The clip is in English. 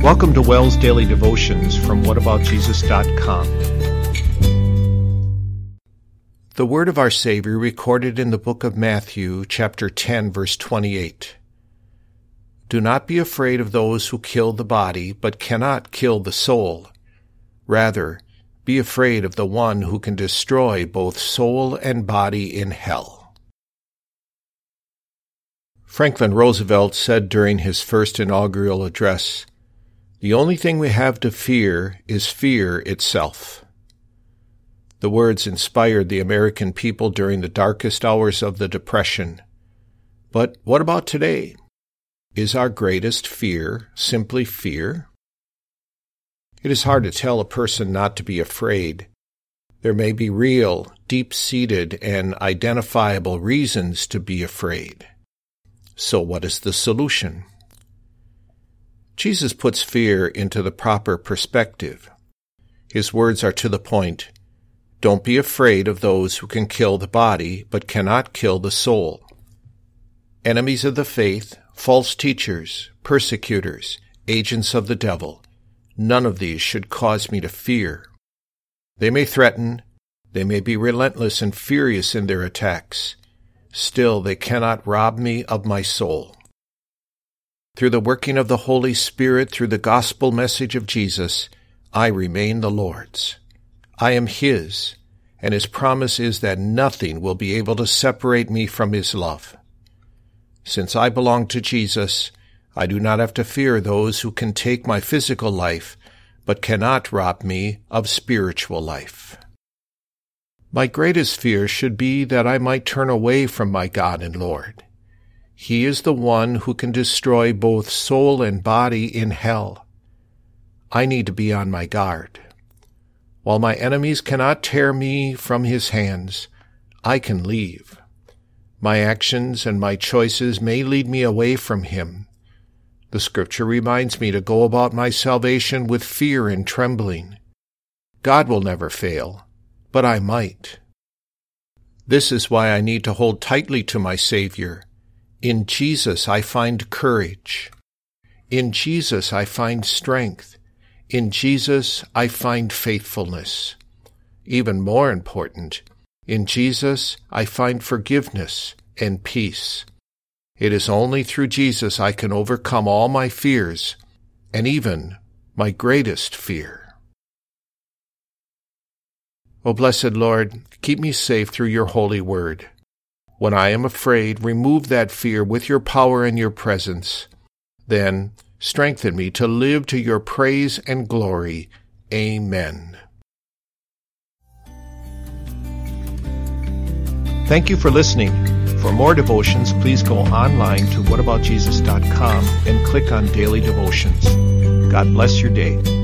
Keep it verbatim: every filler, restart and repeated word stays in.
Welcome to Wells Daily Devotions from what about jesus dot com. The word of our Savior recorded in the book of Matthew, chapter ten, verse twenty-eight. Do not be afraid of those who kill the body, but cannot kill the soul. Rather, be afraid of the one who can destroy both soul and body in hell. Franklin Roosevelt said during his first inaugural address, "The only thing we have to fear is fear itself." The words inspired the American people during the darkest hours of the Depression. But what about today? Is our greatest fear simply fear? It is hard to tell a person not to be afraid. There may be real, deep-seated, and identifiable reasons to be afraid. So what is the solution? Jesus puts fear into the proper perspective. His words are to the point. Don't be afraid of those who can kill the body, but cannot kill the soul. Enemies of the faith, false teachers, persecutors, agents of the devil, none of these should cause me to fear. They may threaten, they may be relentless and furious in their attacks. Still, they cannot rob me of my soul. Through the working of the Holy Spirit, through the gospel message of Jesus, I remain the Lord's. I am His, and His promise is that nothing will be able to separate me from His love. Since I belong to Jesus, I do not have to fear those who can take my physical life, but cannot rob me of spiritual life. My greatest fear should be that I might turn away from my God and Lord. He is the one who can destroy both soul and body in hell. I need to be on my guard. While my enemies cannot tear me from His hands, I can leave. My actions and my choices may lead me away from Him. The Scripture reminds me to go about my salvation with fear and trembling. God will never fail, but I might. This is why I need to hold tightly to my Savior. In Jesus I find courage. In Jesus I find strength. In Jesus I find faithfulness. Even more important, in Jesus I find forgiveness and peace. It is only through Jesus I can overcome all my fears, and even my greatest fear. O blessed Lord, keep me safe through your holy word. When I am afraid, remove that fear with your power and your presence. Then strengthen me to live to your praise and glory. Amen. Thank you for listening. For more devotions, please go online to what about jesus dot com and click on Daily Devotions. God bless your day.